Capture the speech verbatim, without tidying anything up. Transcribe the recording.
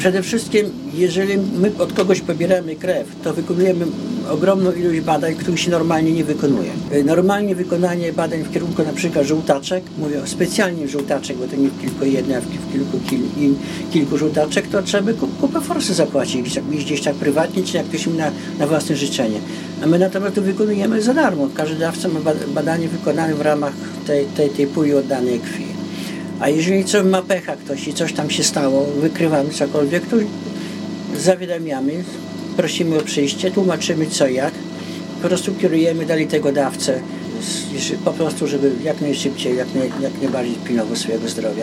Przede wszystkim, jeżeli my od kogoś pobieramy krew, to wykonujemy ogromną ilość badań, których się normalnie nie wykonuje. Normalnie wykonanie badań w kierunku na przykład żółtaczek, mówię specjalnie żółtaczek, bo to nie tylko jedna, a w kilku, kil, kilku żółtaczek, to trzeba kupę forsy zapłacić, gdzieś, gdzieś tak prywatnie, czy jak ktoś na, na własne życzenie. A my natomiast to wykonujemy za darmo. Każdy dawca ma badanie wykonane w ramach tej, tej, tej puli oddanej krwi. A jeżeli co ma pecha ktoś i coś tam się stało, wykrywamy cokolwiek, to zawiadamiamy, prosimy o przyjście, tłumaczymy co i jak. Po prostu kierujemy dalej tego dawcę, po prostu, żeby jak najszybciej, jak, naj, jak najbardziej pilnował swojego zdrowia.